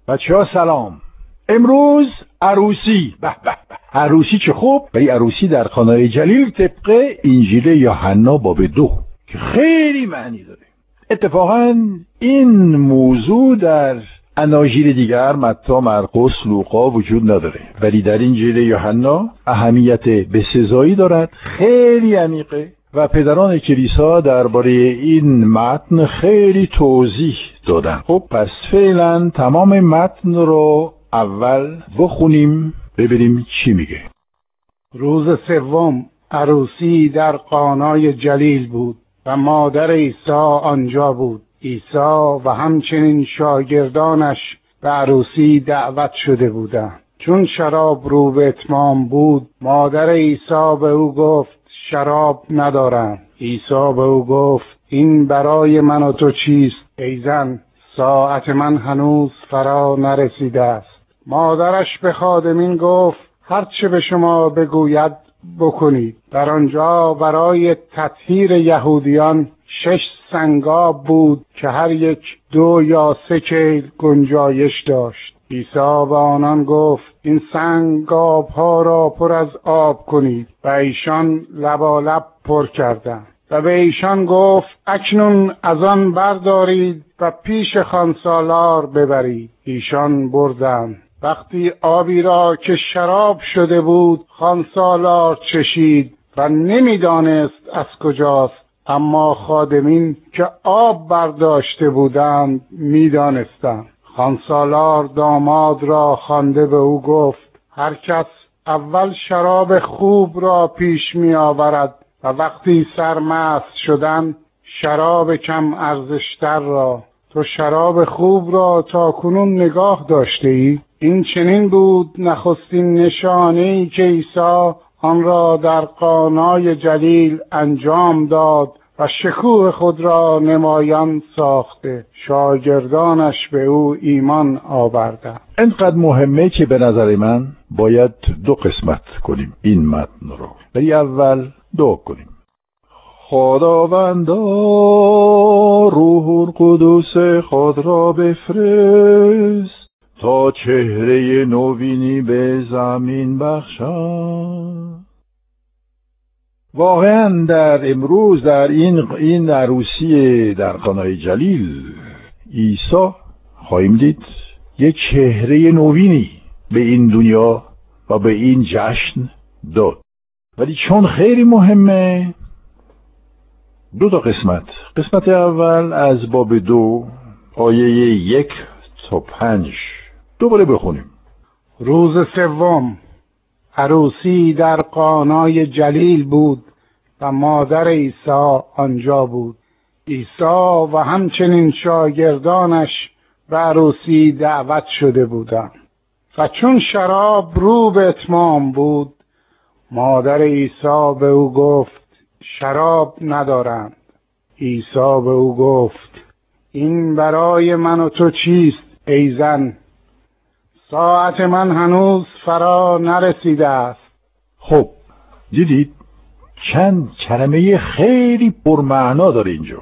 بچه‌ها سلام. امروز عروسی. به به به. عروسی چه خوب. ولی عروسی در قانای جلیل طبق انجیل یوحنا باب 2 که خیلی معنی داره. اتفاقا این موضوع در اناجیل دیگر متی، مرقس، لوقا وجود نداره، ولی در انجیل یوحنا اهمیت بسزایی دارد، خیلی عمیقه و پدران کلیسا درباره این متن خیلی توضیح دادن. خب پس فعلا تمام متن رو اول بخونیم ببینیم چی میگه. روز سوم عروسی در قانای جلیل بود و مادر عیسی آنجا بود. عیسی و همچنین شاگردانش به عروسی دعوت شده بودند. چون شراب رو به اتمام بود، مادر عیسی به او گفت شراب ندارم. عیسی به او گفت این برای من و تو چیست ای زن؟ ساعت من هنوز فرا نرسیده است. مادرش به خادمین گفت هر چه به شما بگوید بکنید. در آنجا برای تطهیر یهودیان 6 سنگاب بود که هر یک 2 یا 3 کیل گنجایش داشت. عیسی به آنان گفت این سنگاب‌ها را پر از آب کنید و ایشان لبالب پر کردند. و به ایشان گفت اکنون از آن بردارید و پیش خوانسالار ببرید. ایشان بردند. وقتی آبی را که شراب شده بود خوانسالار چشید و نمیدانست از کجاست، اما خادمین که آب برداشته بودند میدانستند. خوانسالار داماد را خوانده به او گفت هر کس اول شراب خوب را پیش می آورد و وقتی سرمست شدن شراب کم ارزشتر را. تو شراب خوب را تا کنون نگاه داشته ای؟ این چنین بود نخستین نشانه‌ای که عیسی آن را در قانای جلیل انجام داد و شکوه خود را نمایان ساخته. شاگردانش به او ایمان آوردند. اینقدر مهمه که به نظر من باید 2 قسمت کنیم این متن رو. ولی اول دعا کنیم. خداوندا روح القدس خود را بفرست تا چهره نوینی به زمین بخشد. واقعا در امروز در این عروسی در قانای جلیل عیسی خواهیم دید یک چهره نوینی به این دنیا و به این جشن داد. ولی چون خیلی مهمه 2 قسمت اول از باب 2 آیه 1 تا 5 دوباره بخونیم. روز سوم عروسی در قانای جلیل بود و مادر عیسی آنجا بود. عیسی و همچنین شاگردانش به عروسی دعوت شده بودند. و چون شراب رو به اتمام بود، مادر عیسی به او گفت شراب ندارند. عیسی به او گفت این برای من و تو چیست ای زن؟ ساعت من هنوز فرا نرسیده است. خب دیدید چند کلمه خیلی پرمعنا داره اینجا.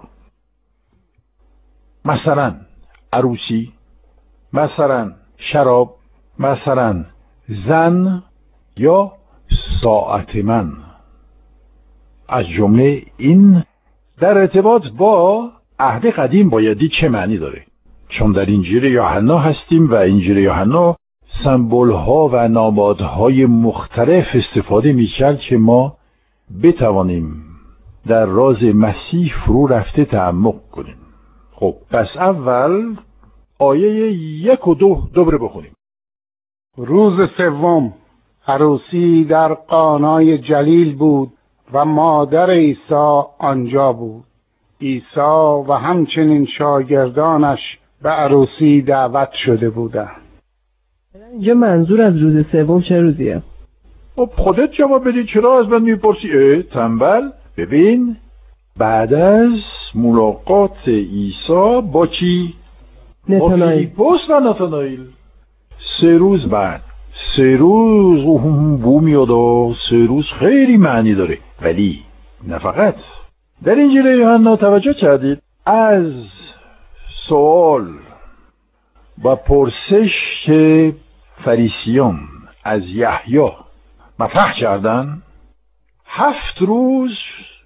مثلا عروسی، مثلا شراب، مثلا زن یا ساعت من. از جمله این در ارتباط با عهد قدیم باید دید چه معنی داره. چون در انجیل یوحنا هستیم و انجیل یوحنا سمبول‌ها و نمادهای مختلف استفاده می‌کرد که ما بتوانیم در راز مسیح فرو رفته تعمق کنیم. خب پس اول آیه 1 و 2 دوباره بخونیم. روز سوم عروسی در قانای جلیل بود و مادر عیسی آنجا بود. عیسی و همچنین شاگردانش به عروسی دعوت شده بودند. اینجا منظور از روز سوم چه روزیه؟ خودت جواب بدی، چرا از من میپرسی؟ تنبل. ببین بعد از ملاقات عیسی با کی؟ نتانائیل. و نتانائیل 3 روز بعد. 3 روز بو میاد و 3 روز خیلی معنی داره. ولی نه فقط در انجیل یوحنا توجه کردید از سوال و پرسش که فریسیان از یحیی مطرح کردن، 7 روز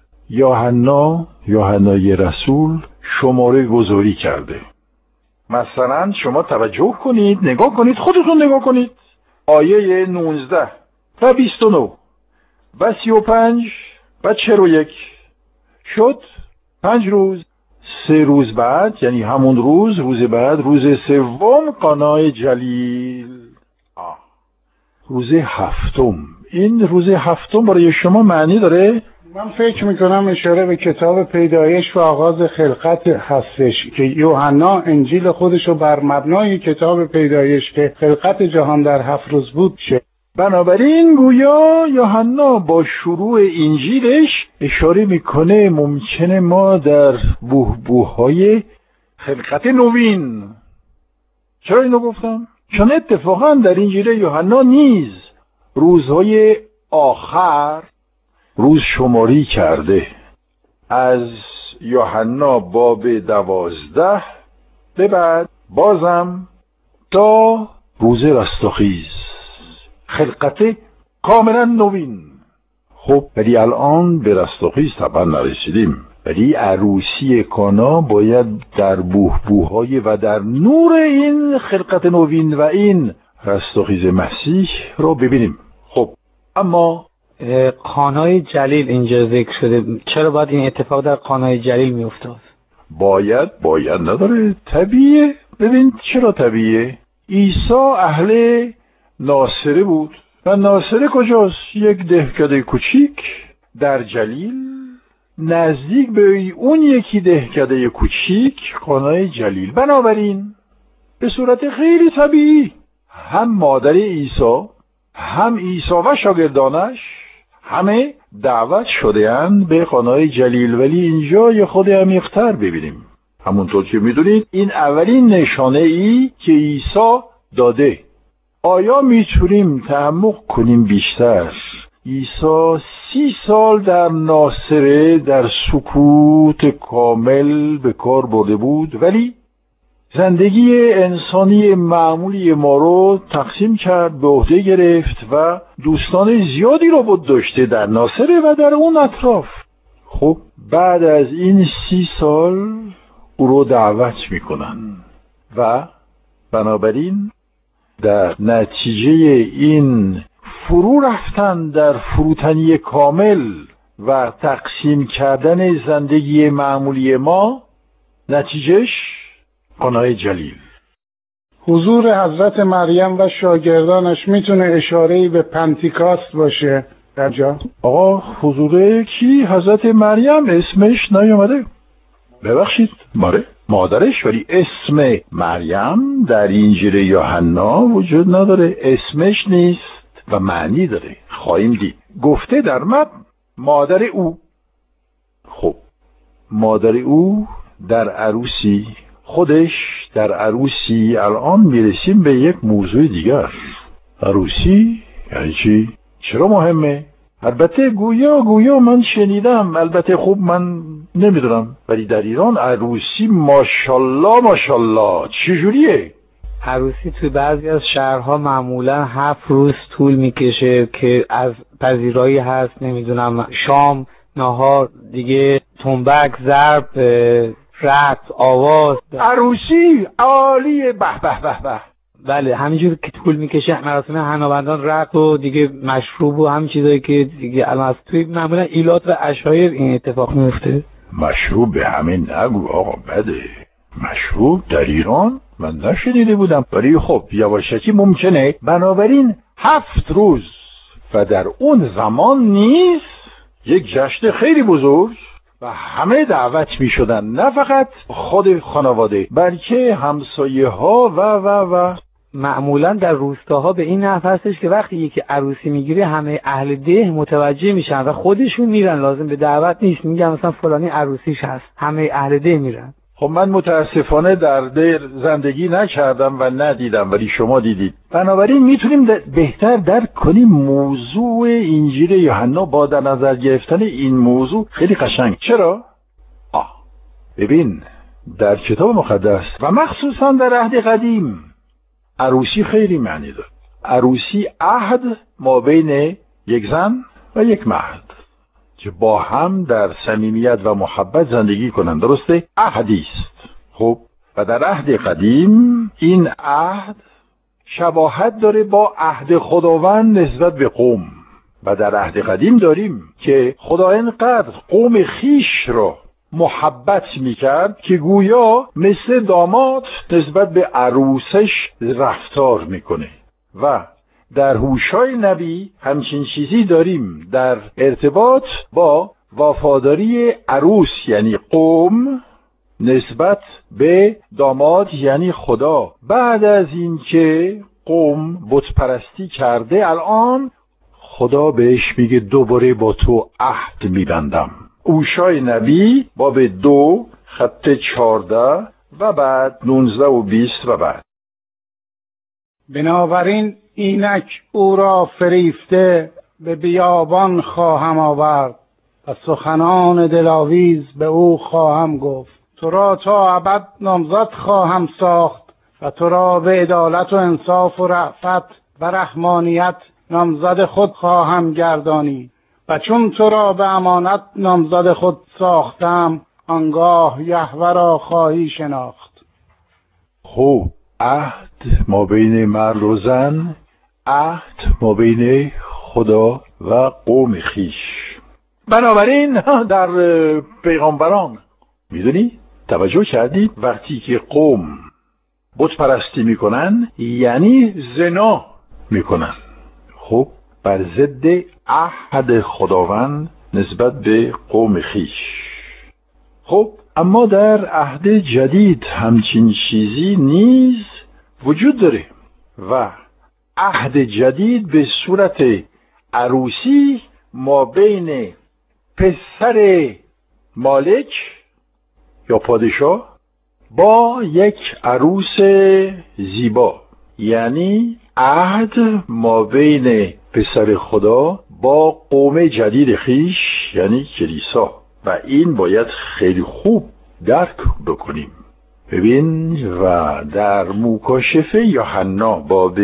یوحنای رسول شماره گذاری کرده. مثلا شما توجه کنید، نگاه کنید، خودتون نگاه کنید، آیه 19 و 29 و 35 و 41 شد 5 روز. 3 روز بعد، یعنی همون روز بعد، روز سوم قانای جلیل. روز هفتم. این روز هفتم برای شما معنی داره؟ من فکر میکنم اشاره به کتاب پیدایش و آغاز خلقت هستش که یوحنا انجیل خودشو بر مبنای کتاب پیدایش که خلقت جهان در 7 روز بود شه. بنابراین گویا یوحنا با شروع انجیلش اشاره میکنه ممکنه ما در بوهبوهای خلقت نوین. چرا اینو گفتم؟ چون اتفاقا در انجیل یوحنا نیز روزهای آخر روز شماری کرده. از یوحنا باب 12 به بعد بازم تا روز رستاخیز، خلقت کاملا نوین. خب ولی الان به رستاخیز طبعا نرسیدیم، ولی عروسی کانا باید در بوهبوهای و در نور این خلقت نوین و این رستاخیز مسیح رو ببینیم. خب اما قانای جلیل اینجا ذکر شده، چرا باید این اتفاق در قانای جلیل میافتاد؟ باید نداره، طبیعه. ببین چرا طبیعه؟ عیسی اهل ناصره بود و ناصره کجاست؟ یک دهکده کوچیک در جلیل، نزدیک به اون یکی دهکده کوچیک قانای جلیل. بنابراین به صورت خیلی طبیعی هم مادر عیسی، هم عیسی و شاگردانش همه دعوت شده‌اند به قانای جلیل. ولی اینجا یه خود عمیق‌تر ببینیم. همونطور که میدونید این اولین نشانه ای که عیسی داده. آیا میتونیم تعمق کنیم بیشتر؟ عیسی 30 سال در ناصره در سکوت کامل به کار برده بود، ولی زندگی انسانی معمولی ما رو تقسیم کرد، به عهده گرفت و دوستان زیادی رو بود داشته در ناصره و در اون اطراف. خب بعد از این 30 سال او رو دعوت میکنن و بنابراین در نتیجه این فرو رفتن در فروتنی کامل و تقسیم کردن زندگی معمولی ما، نتیجهش قانای جلیل. حضور حضرت مریم و شاگردانش میتونه اشاره‌ای به پنتیکاست باشه در جا؟ آقا حضور کی؟ حضرت مریم اسمش نیومده. ببخشید مادرش، ولی اسم مریم در انجیل یوحنا وجود نداره، اسمش نیست و معنی داره. خواهیم دید گفته در متن مادر او. خب مادر او در عروسی، خودش در عروسی. الان میرسیم به یک موضوع دیگر. عروسی یعنی چی؟ چرا مهمه؟ البته گویا من شنیدم، البته خوب من نمیدونم، ولی در ایران عروسی ماشاءالله چجوریه؟ عروسی توی بعضی از شهرها معمولا 7 روز طول میکشه که از پذیرایی هست، نمیدونم شام، نهار، دیگه تنبک، ضرب، رقص، آواز. عروسی عالیه، به به به به. بله همینجور که طول میکشه مراسم حنابندان، رقص و دیگه مشروب و همین چیزایی که دیگه الان از توی معمولا ایلات و عشایر این اتفاق میفته. مشروب به همین نگو آقا، بده. مشروب در ایران من نشنیده بودم، ولی خب یواشکی ممکنه. بنابراین 7 روز و در اون زمان نیست یک جشن خیلی بزرگ و همه دعوت می شدن، نه فقط خود خانواده بلکه همسایه ها و معمولا در روستاها به این نحو هستش که وقتی یکی عروسی میگیره همه اهل ده متوجه میشن و خودشون میرن، لازم به دعوت نیست، میگن مثلا فلانی عروسیش هست، همه اهل ده میرن. خب من متاسفانه در دیر زندگی نکردم و ندیدم، ولی شما دیدید. بنابراین میتونیم بهتر درک کنیم موضوع انجیل یوحنا با در نظر گرفتن این موضوع خیلی قشنگ. چرا؟ ببین در کتاب مقدس و مخصوصا در عهد قدیم عروسی خیلی معنی داره. عروسی عهد ما بین یک زن و یک مرد که با هم در صمیمیت و محبت زندگی کنند. درسته؟ عهدی است. خب و در عهد قدیم این عهد شباهت داره با عهد خداوند نسبت به قوم. و در عهد قدیم داریم که خدا اینقدر قوم خیش را محبت میکرد که گویا مثل داماد نسبت به عروسش رفتار میکنه. و در هوشای نبی همچین چیزی داریم در ارتباط با وفاداری عروس یعنی قوم نسبت به داماد یعنی خدا. بعد از اینکه قوم بت پرستی کرده الان خدا بهش میگه دوباره با تو عهد میبندم. هوشای نبی باب 2 خط 14 و بعد 19 و 20 و بعد. بنابراین اینک او را فریفته به بیابان خواهم آورد و سخنان دلاویز به او خواهم گفت. تو را تا ابد نامزد خواهم ساخت و تو را به عدالت و انصاف و رأفت و رحمانیت نامزد خود خواهم گردانی و چون تو را به امانت نامزد خود ساختم آنگاه یهوه را خواهی شناخت. خب عهد ما بین مرد و زن، عهد ما بین خدا و قوم خیش. بنابراین در پیغمبران میدونی توجه کردید وقتی که قوم بت پرستی میکنن یعنی زنا میکنن. خب بر ضد عهد خداوند نسبت به قوم خیش. خب اما در عهد جدید همچین چیزی نیز وجود داره و عهد جدید به صورت عروسی ما بین پسر مالک یا پادشاه با یک عروس زیبا، یعنی عهد ما بین پسر خدا با قوم جدید خیش یعنی کلیسا. و این باید خیلی خوب درک بکنیم. ببین و در مکاشفه یوحنا باب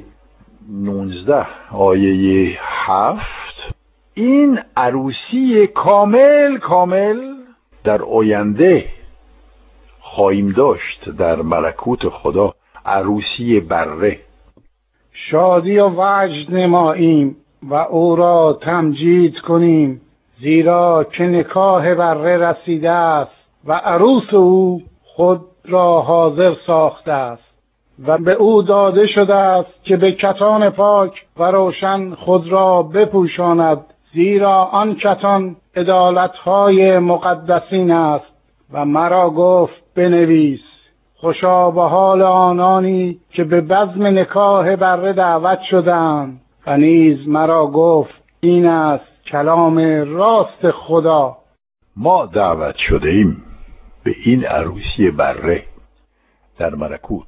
19 آیه 7 این عروسی کامل در آینده خواهیم داشت در ملکوت خدا، عروسی بره. شادی و وجد نماییم و او را تمجید کنیم زیرا که نکاح بره رسیده است و عروس او خود را حاضر ساخته است و به او داده شده است که به کتان پاک و روشن خود را بپوشاند زیرا آن کتان عدالت‌های مقدسین است. و مرا گفت بنویس خوشا به حال آنانی که به بزم نکاح بره دعوت شدند. و نیز مرا گفت این است کلام راست خدا. ما دعوت شده ایم به این عروسی بره در ملکوت.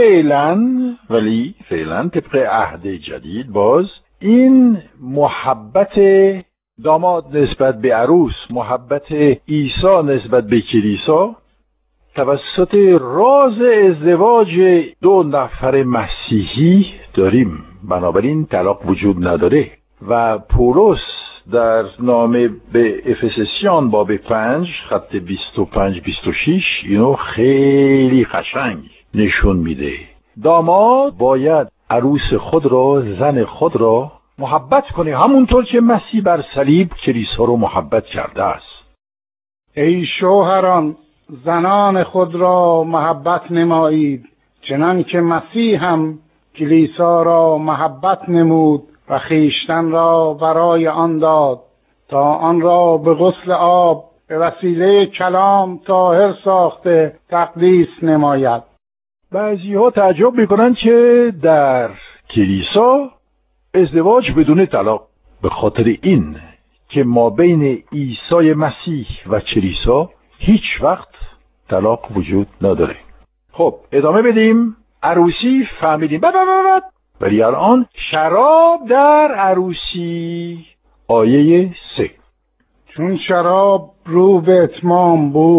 فعلا طبق عهد جدید باز این محبت داماد نسبت به عروس، محبت عیسی نسبت به کلیسا توسط راز ازدواج دو نفر مسیحی داریم. بنابراین طلاق وجود نداره. و پولس در نامه به افسسیان باب 5 خط 25-26 اینو خیلی قشنگ نشون میده. داماد باید عروس خود را، زن خود را محبت کنه همونطور که مسیح بر صلیب کلیسا رو محبت کرده است. ای شوهران زنان خود را محبت نمایید چنان که مسیح هم کلیسا را محبت نمود و خویشتن را برای آن داد تا آن را به غسل آب به وسیله کلام طاهر ساخته تقدیس نماید. بعضی‌ها تعجب میکنن که در کلیسا ازدواج بدون طلاق، به خاطر این که ما بین عیسی مسیح و کلیسا هیچ وقت طلاق وجود نداره. خب ادامه بدیم. عروسی فهمیدیم. ولی الان شراب در عروسی آیه 3. چون شراب رو به اتمام بود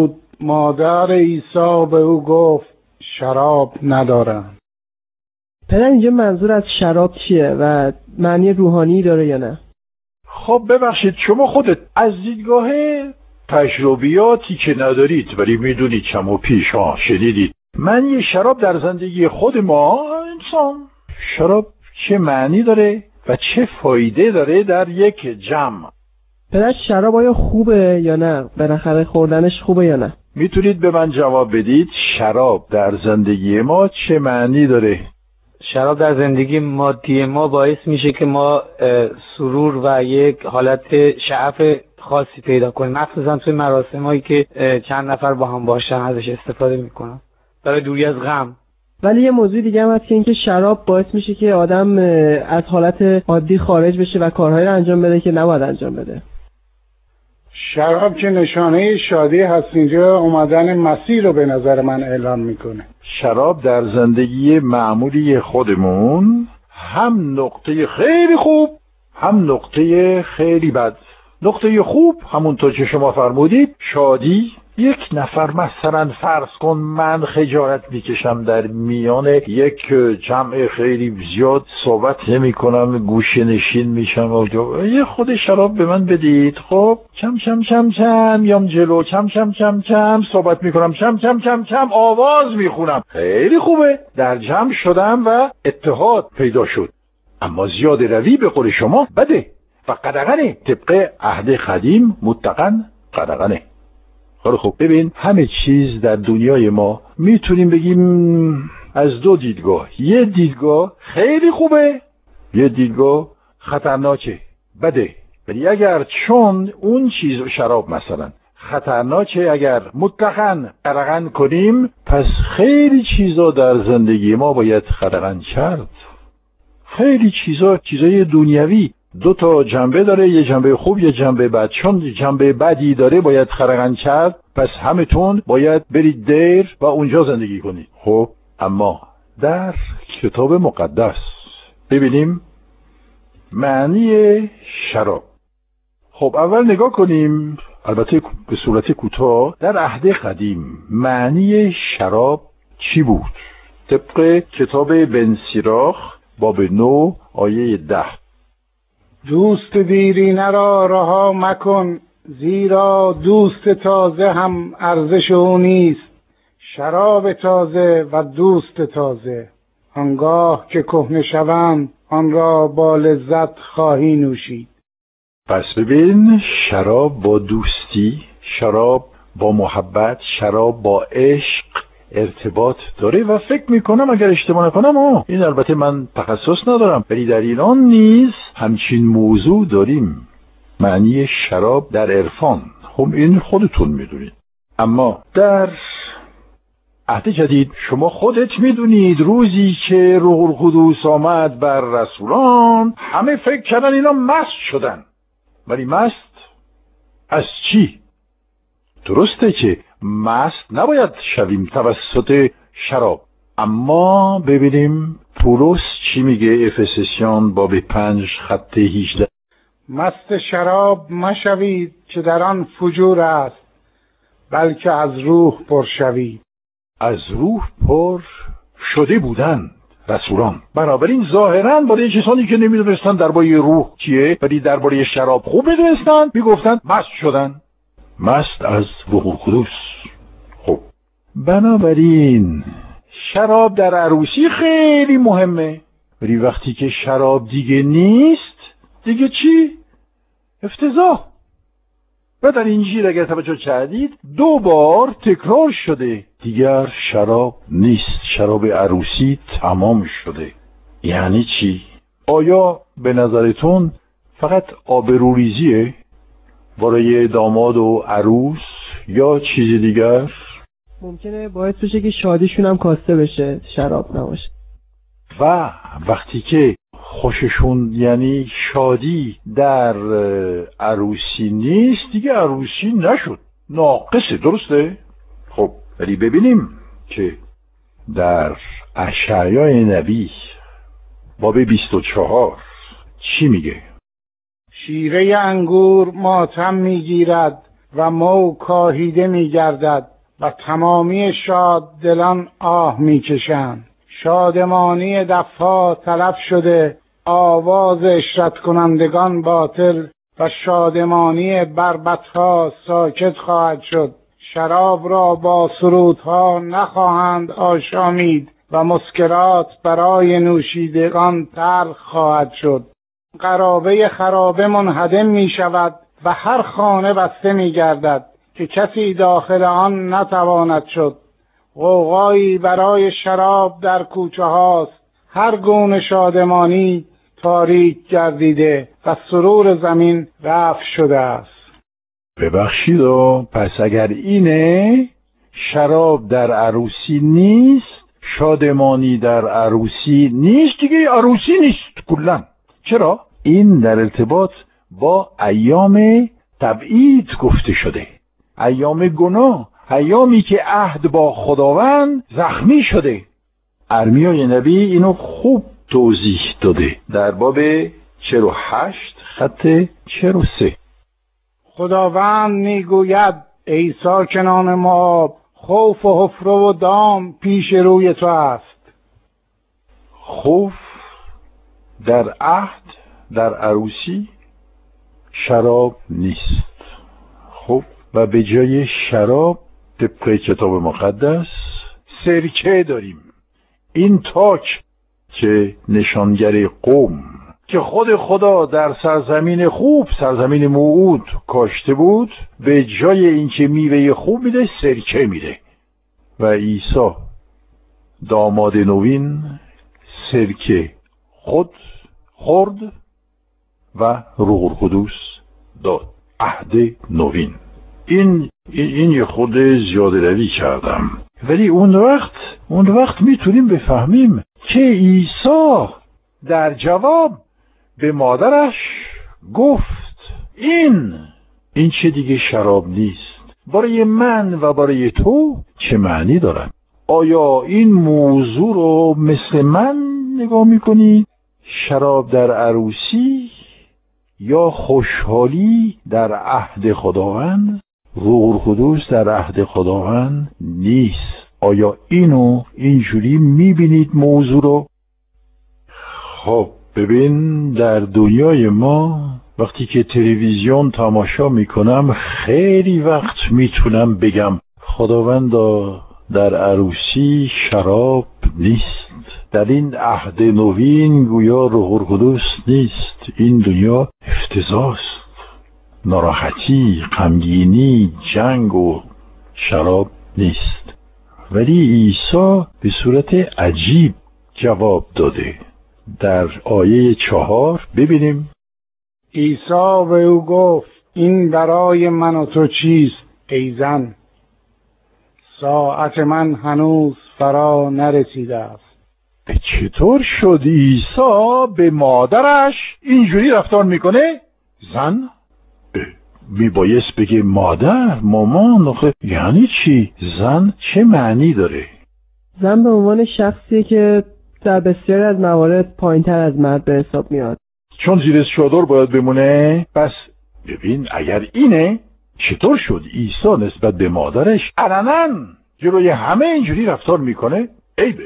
مادر عیسی به او گفت شراب ندارم. پدر اینجا منظور از شراب چیه و معنی روحانی داره یا نه؟ خب ببخشید، شما خودت از دیدگاه تجربیاتی که ندارید ولی میدونید چم و پیش شنیدید معنی شراب در زندگی خود ما انسان، شراب چه معنی داره و چه فایده داره در یک جمع؟ پدر شراب آیا خوبه یا نه؟ بالاخره خوردنش خوبه یا نه؟ میتونید به من جواب بدید شراب در زندگی ما چه معنی داره؟ شراب در زندگی مادی ما باعث میشه که ما سرور و یک حالت شعف خاصی پیدا کنیم، مخصوصا توی مراسمایی که چند نفر با هم باشن ازش استفاده میکنن برای دوری از غم. ولی یه موضوع دیگه هم هست که اینکه شراب باعث میشه که آدم از حالت عادی خارج بشه و کارهایی رو انجام بده که نباید انجام بده. شراب که نشانه شادی هست، اینجا اومدن مسیح رو به نظر من اعلام میکنه. شراب در زندگی معمولی خودمون هم نقطه خیلی خوب هم نقطه خیلی بد. نقطه خوب همونطور که شما فرمودید شادی. یک نفر مثلا فرض کن من خجالت میکشم در میان یک جمع خیلی زیاد صحبت نمی کنم، گوشه نشین میشم یه خود شراب به من بدید، خب چم چم چم چم یام جلو چم چم چم چم صحبت میکنم، چم چم چم چم آواز میخونم، خیلی خوبه، در جمع شدم و اتحاد پیدا شد. اما زیاد روی به قول شما بده و قدغنه، طبق عهد قدیم مطلقاً قدغنه. خیلی خوب، ببین همه چیز در دنیای ما میتونیم بگیم از دو دیدگاه، یه دیدگاه خیلی خوبه، یه دیدگاه خطرناکه، بده. ولی اگر چون اون چیز شراب مثلا خطرناکه اگر مطلقاً قدغن کنیم، پس خیلی چیزا در زندگی ما باید قدغن کرد. خیلی چیزای دنیوی دو تا جنبه داره، یه جنبه خوب یه جنبه بد. چون جنبه بدی داره باید خرقن کرد، پس همتون باید برید دیر و اونجا زندگی کنید. خب اما در کتاب مقدس ببینیم معنی شراب. خب اول نگاه کنیم، البته به صورت کوتاه، در عهد قدیم معنی شراب چی بود؟ طبق کتاب بن سیراخ باب 9 آیه 10: دوست دیرینه را رها مکن، زیرا دوست تازه هم ارزش او نیست. شراب تازه و دوست تازه، آنگاه که کهنه شوند آن را با لذت خواهی نوشید. پس ببین، شراب با دوستی، شراب با محبت، شراب با عشق ارتباط داره و فکر میکنم اگر اشتباه نکنم این البته من تخصص ندارم ولی در ایران نیز همچین موضوع داریم، معنی شراب در عرفان. خب این خودتون میدونید. اما در عهد جدید شما خودت میدونید روزی که روح القدس آمد بر رسولان همه فکر کردن اینا مست شدن. ولی مست از چی؟ درسته که مست نباید شویم توسط شراب، اما ببینیم پولس چی میگه. افسسیان باب 5 خط 18: مست شراب مشوید که در آن فجور است، بلکه از روح پر شوید. از روح پر شده بودن رسولان. بنابراین ظاهراً برای کسانی که نمیدونستن درباره روح چیه ولی درباره شراب خوب میدونستن، میگفتن مست شدن، مست از روح القدس. خب بنابراین شراب در عروسی خیلی مهمه، ولی وقتی که شراب دیگه نیست دیگه چی؟ افتضاح. و در انجیل اگر توجه کردید 2 بار تکرار شده دیگر شراب نیست، شراب عروسی تمام شده. یعنی چی؟ آیا به نظرتون فقط آبروریزیه برای داماد و عروس یا چیزی دیگر؟ ممکنه باعث بشه که شادیشون هم کاسته بشه، شراب نباشه. و وقتی که خوششون یعنی شادی در عروسی نیست دیگه عروسی نشد، ناقصه. درسته؟ خب ولی ببینیم که در اشعیای نبی باب 24 چی میگه. شیره انگور ماتم میگیرد و مو کاهیده میگردد و تمامی شاد دلان آه میکشند. شادمانی دفها تلف شده، آواز اشرت کنندگان باطل و شادمانی بربطها ساکت خواهد شد. شراب را با سرودها نخواهند آشامید و مسکرات برای نوشیدگان تلخ خواهد شد. قرابه خرابه منهدم می شود و هر خانه بسته می گردد که کسی داخل آن نتواند شد. غوغایی برای شراب در کوچه هاست، هر گونه شادمانی تاریک گردیده و سرور زمین رفع شده است. ببخشید پس اگر اینه شراب در عروسی نیست، شادمانی در عروسی نیست، دیگه عروسی نیست کلا. چرا؟ این در ارتباط با ایام تبعید گفته شده، ایام گناه، ایامی که عهد با خداوند زخمی شده. ارمیای نبی اینو خوب توضیح داده در باب 48 خط 43. خداوند میگوید ای ساکنان موآب، خوف و حفره و دام پیش روی تو است. خوف در عهد در عروسی شراب نیست. خب و به جای شراب طبق کتاب مقدس سرکه داریم. این تاک که نشانگر قوم که خود خدا در سرزمین خوب، سرزمین موعود کاشته بود، به جای اینکه میوه خوب میده سرکه میده و عیسی داماد نوین سرکه خود خورد و روح القدس داد. عهد نوین. این یه خود زیاده روی کردم، ولی اون وقت میتونیم بفهمیم که عیسی در جواب به مادرش گفت این چه دیگه شراب نیست، برای من و برای تو چه معنی دارد؟ آیا این موضوع رو مثل من نگاه میکنی؟ شراب در عروسی یا خوشحالی در عهد خداوند؟ روح القدس در عهد خداوند نیست. آیا اینجوری میبینید موضوع رو؟ خب ببین، در دنیای ما وقتی که تلویزیون تماشا میکنم خیلی وقت میتونم بگم خداوندا در عروسی شراب نیست، در این عهد نوین گویا روح القدس نیست، این دنیا افتضاحست، ناراحتی، غمگینی، جنگ و شراب نیست. ولی عیسی به صورت عجیب جواب داده. در آیه 4 ببینیم. عیسی به او گفت این برای من و تو چیست ای زن؟ ساعت من هنوز فرا نرسیده است. چطور شد عیسی به مادرش اینجوری رفتار میکنه؟ زن؟ میبایست بگه مادر، مامان. یعنی چی؟ زن چه معنی داره؟ زن به عنوان شخصی که در بسیاری از موارد پایین‌تر از مرد به حساب میاد، چون زیر چادر باید بمونه. پس ببین اگر اینه، چطور شد عیسی نسبت به مادرش علنا جلوی همه اینجوری رفتار میکنه؟ عیبه.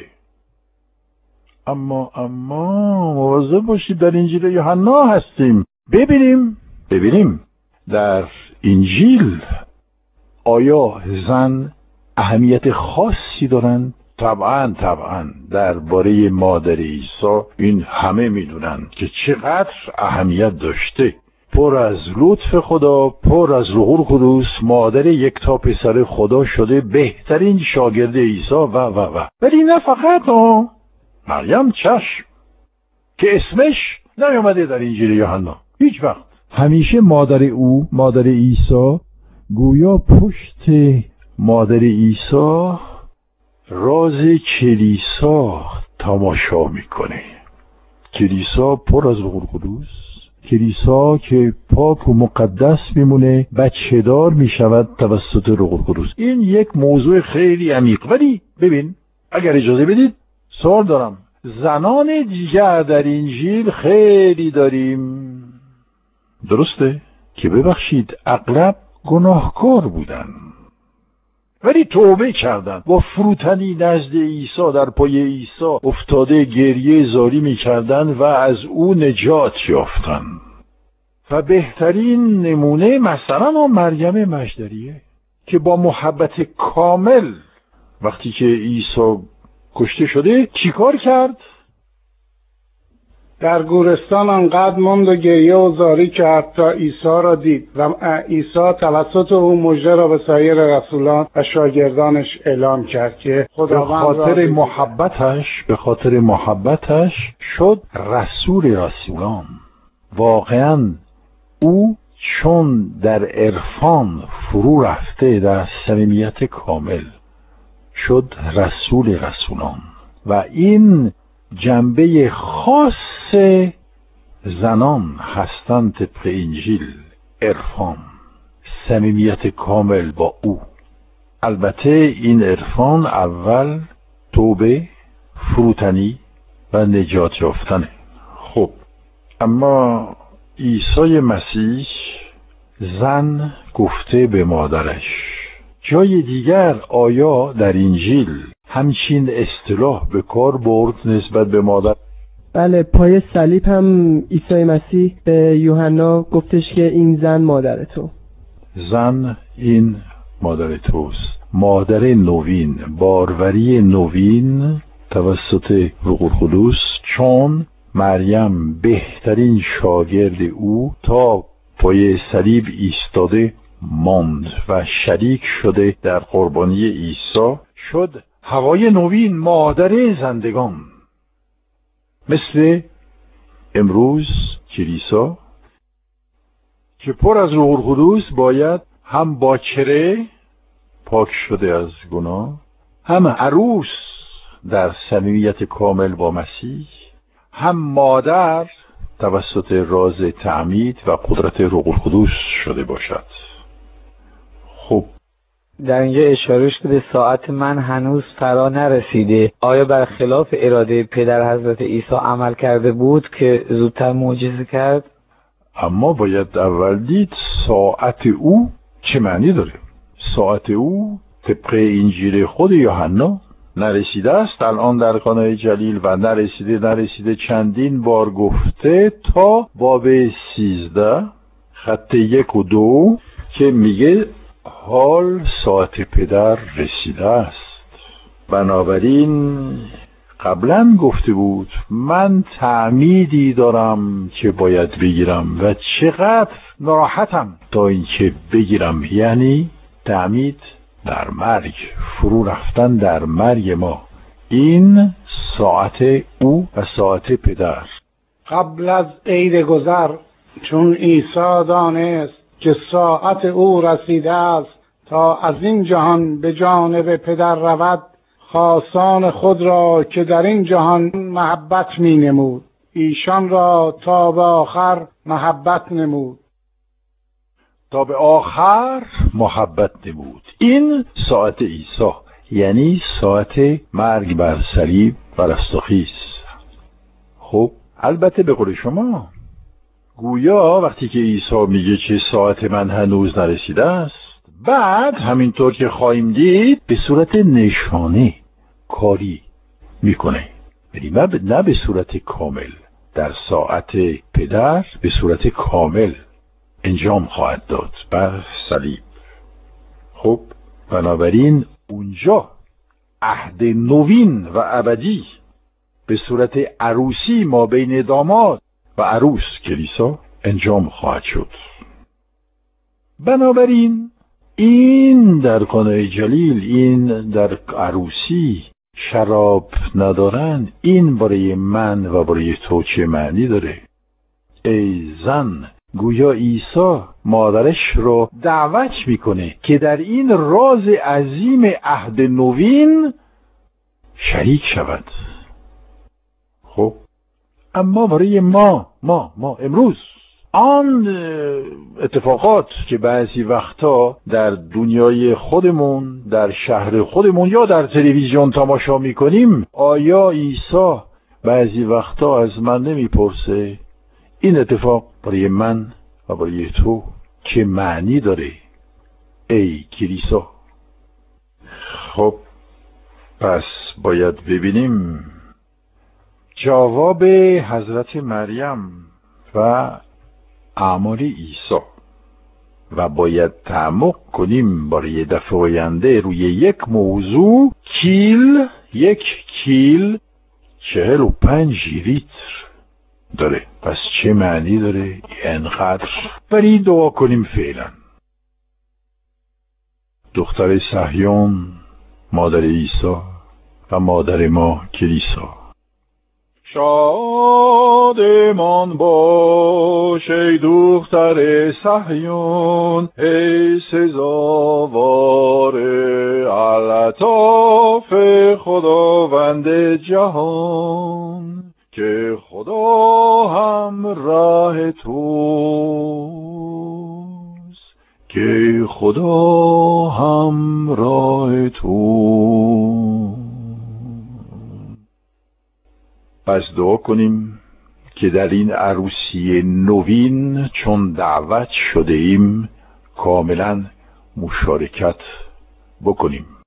اما مواظب باشید، در انجیل یوحنا هستیم. ببینیم در انجیل آیا زن اهمیت خاصی دارن؟ طبعا درباره مادر عیسی این همه میدونن که چقدر اهمیت داشته. پر از لطف خدا، پر از روح القدس، مادر یکتا پسر خدا شده، بهترین شاگرد عیسی و ولی نه فقط مریم چشم که اسمش نیامده در انجیل یوحنا هیچ وقت. همیشه مادر عیسی گویا پشت مادر عیسی راز کلیسا تماشا میکنه. کلیسا پر از روح القدس، کلیسا که پاک و مقدس میمونه، بچه دار میشود توسط روح القدس. این یک موضوع خیلی عمیق. ولی ببین، اگر اجازه بدید سوال دارم. زنان دیگر در انجیل خیلی داریم، درسته؟ که ببخشید اغلب گناهکار بودن، ولی توبه کردند. با فروتنی نزد عیسی در پای عیسی افتاده گریه زاری می‌کردند و از او نجات یافتند. و بهترین نمونه مثلا مریم مجدلیه که با محبت کامل وقتی که عیسی کشته شده چیکار کرد؟ در گورستان انقدر ماند و گریه و زاری کرد تا عیسی را دید و عیسی توسط او مژده را به سایر رسولان و شاگردانش اعلام کرد که خداوند به خاطر محبتش شد رسولان. واقعا او چون در عرفان فرو رفته در صمیمیت کامل شد رسولان و این جنبه خاص زنان هستند طبق انجیل، عرفان، صمیمیت کامل با او. البته این عرفان اول توبه، فروتنی و نجات یافتنه. خب اما عیسی مسیح زن گفته به مادرش. جای دیگر آیا در انجیل همچین اصطلاح به کار برد نسبت به مادر؟ بله، پای صلیب هم عیسی مسیح به یوحنا گفتش که این زن مادر تو. زن این مادر توست، مادر نوین، باروری نوین توسط روح القدس، چون مریم بهترین شاگرد او تا پای صلیب ایستاده ماند و شریک شده در قربانی عیسی، شد هوای نوین، مادر زندگان. مثل امروز کلیسا که پر از روح القدس باید هم باکره پاک شده از گناه، هم عروس در صمیمیت کامل با مسیح، هم مادر توسط راز تعمید و قدرت روح القدس شده باشد. خب در اینجا اشاره شده ساعت من هنوز فرا نرسیده. آیا برخلاف اراده پدر حضرت عیسی عمل کرده بود که زودتر معجزه کرد؟ اما باید اول دید ساعت او چه معنی داره. ساعت او طبق انجیل خود یوحنا نرسیده است الان در قانای جلیل و نرسیده چندین بار گفته تا باب 13 خط 1 و 2 که میگه حال ساعت پدر رسیده است. بنابراین قبلا گفته بود من تعمیدی دارم که باید بگیرم و چقدر ناراحتم تا اینکه بگیرم، یعنی تعمید در مرگ، فرو رفتن در مرگ ما. این ساعت او و ساعت پدر. قبل از عید گذر چون عیسی دانست که ساعت او رسیده است تا از این جهان به جانب پدر رود، خاصان خود را که در این جهان محبت می نمود ایشان را تا به آخر محبت نمود. تا به آخر محبت نمود. این ساعت عیسی، یعنی ساعت مرگ بر صلیب و رستاخیز. خب البته به قول شما گویا وقتی که عیسی میگه که ساعت من هنوز نرسیده است، بعد همینطور که خواهیم دید به صورت نشانه کاری میکنه، یعنی نه به صورت کامل. در ساعت پدر به صورت کامل انجام خواهد داد بر صلیب. خب بنابراین اونجا عهد نوین و ابدی به صورت عروسی ما بین داماد و عروس کلیسا انجام خواهد شد. بنابراین این در قانع جلیل، این در عروسی شراب ندارن، این برای من و برای تو چه معنی داره؟ ای زن، گویا عیسی مادرش رو دعوت میکنه که در این راز عظیم عهد نوین شریک شود. خب اما برای ما امروز آن اتفاقات که بعضی وقتا در دنیای خودمون، در شهر خودمون یا در تلویزیون تماشا میکنیم، آیا عیسی بعضی وقتا از من نمیپرسه این اتفاق برای من و برای تو چه معنی داره؟ ای کلیسا، خب پس باید ببینیم جواب حضرت مریم و اعمال عیسی و باید تعمق کنیم برای دفعه آینده روی یک موضوع. یک کیل 45 لیتر داره. پس چه معنی داره اینقدر؟ برای دعا کنیم فعلا. دختر صهیون، مادر عیسی و مادر ما کلیسا، شادمان باش ای دختر صهیون، ای سزاوار الطاف خداوند جهان، که خدا هم راه توست، که خدا هم راه توست. پس دعا کنیم که در این عروسی نوین چون دعوت شده ایم کاملا مشارکت بکنیم.